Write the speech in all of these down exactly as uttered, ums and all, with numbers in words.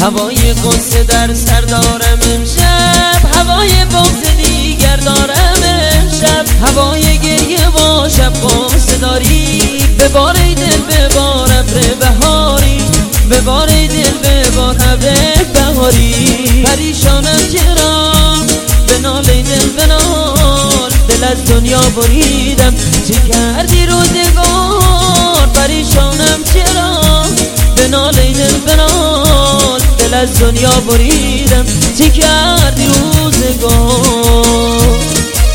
هوای قصه در سر دارم امشب، هوای بغض دیگر دارم امشب، هوای گریه و شب قصه داری. ببار ای دل ببار ابر بهاری، ببار ای دل ببار ابر بهاری. پریشانم چرا بنال ای دل بنال، دل از دنیا بریدم چه کردی روزگار. پریشانم چرا بنال ای دل بنال، دل از دنیا بریدم چه کردی روزگار.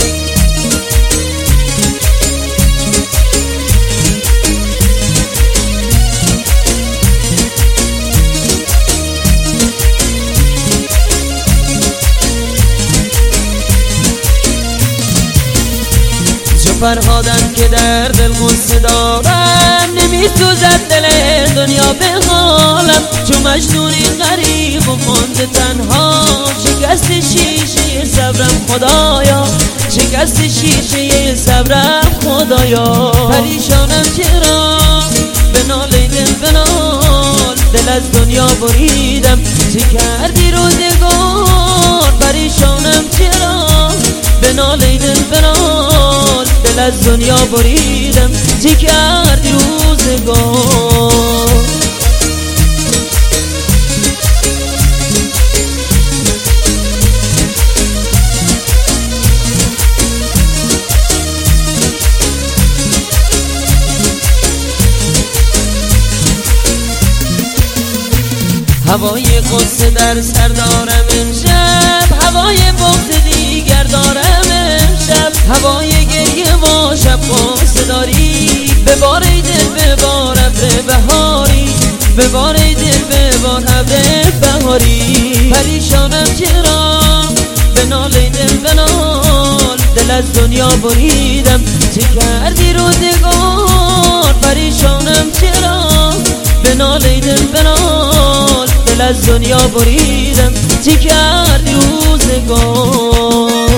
فرهادم که در دل غصه دارم، نمی سوزد دل دنیا به حالم. چون مجنونی غریب و مانده تنها، شکست شیشه صبرم خدایا، شکست شیشه صبرم خدایا. پریشانم چرا بنال ای دل بنال، دل از دنیا بریدم چه کردی روزگار. پریشانم چرا بنال ای دل بنال، دل از دنیا بریدم چه کردی روزگار. هوای قصه در سر دارم امشب، هوای بغض دیگر دارم امشب، هوای گریه و شب قصه داری. ببار ای دل ببار ابر بهاری، ببار ای دل ببار ابر بهاری. پریشانم چرا بنال ای دل بنال، دل از دنیا بریدم چه کردی روزگار. پریشانم چرا بنال ای دل بنال، دل از دنیا بریدم چه کردی روزگار.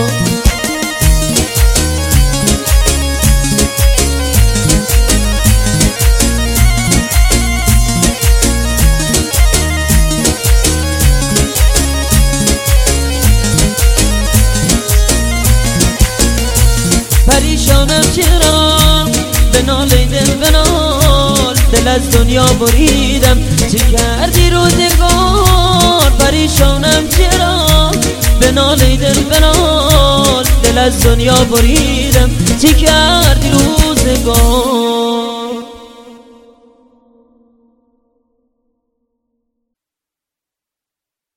پریشانم چرا بنال ای دل بنال، دل از دنیا بریدم چه کردی روزگار. پریشانم چرا بنال ای دل بنال، دل از دنیا بریدم چه کردی روزگار.